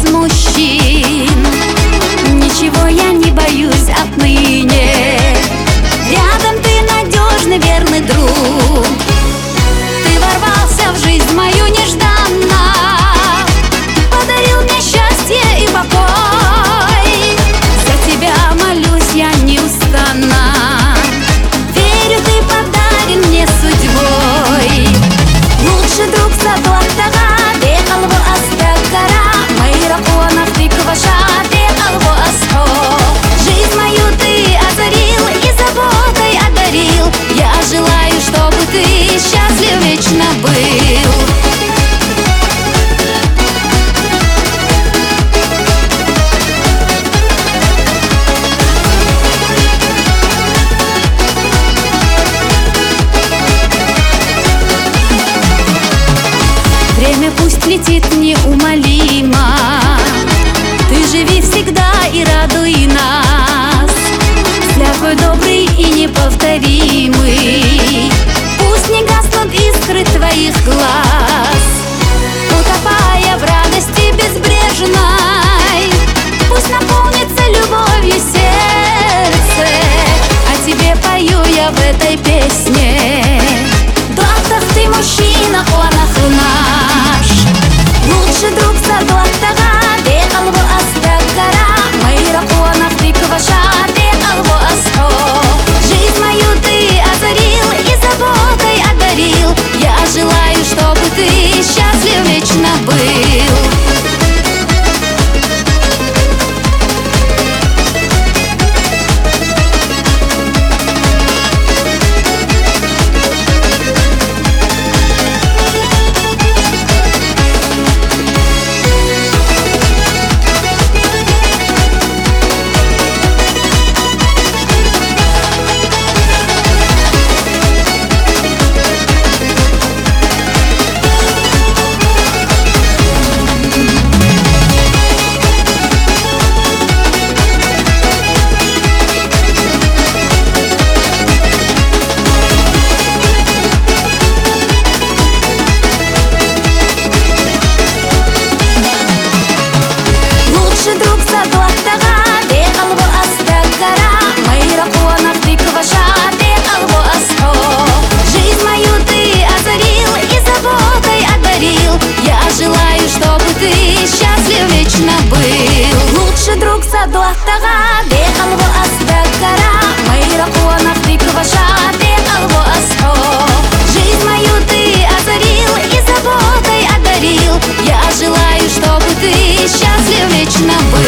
мужчин. Ничего я не боюсь отныне. Рядом ты надежный, верный друг. Ты ворвался в жизнь мою нежданно, подарил мне счастье и покой. За тебя молюсь я неустанно. Верю, ты подарен мне судьбой. Лучший друг садлаттага дек албо астагара. Мои ракуанах ты кваша дек албо асхо. Жизнь мою ты озарил и заботой одарил. Я желаю, чтобы ты счастлив вечно был. Время пусть летит неумолимо. Ты живи всегда и радуй нас. Взгляд твой добрый и неповторимый. Пусть не гаснут искры твоих глаз. Утопая в радости безбрежной, пусть наполнится любовью сердце. О тебе пою я в этой песне. Длаттах ты мужчина, кланах наш. Лучший друг садлаттага дек албо астагара. Мои ракуанах ты кваша дек албо асхо. Жизнь мою ты озарил и заботой одарил. Я желаю, чтобы ты счастлив вечно был. Лучший друг садлаттага дек албо астагара. Мои ракуанах ты кваша дек албо асхо. Жизнь мою ты озарил и заботой одарил. Я желаю, чтобы ты счастлив вечно был.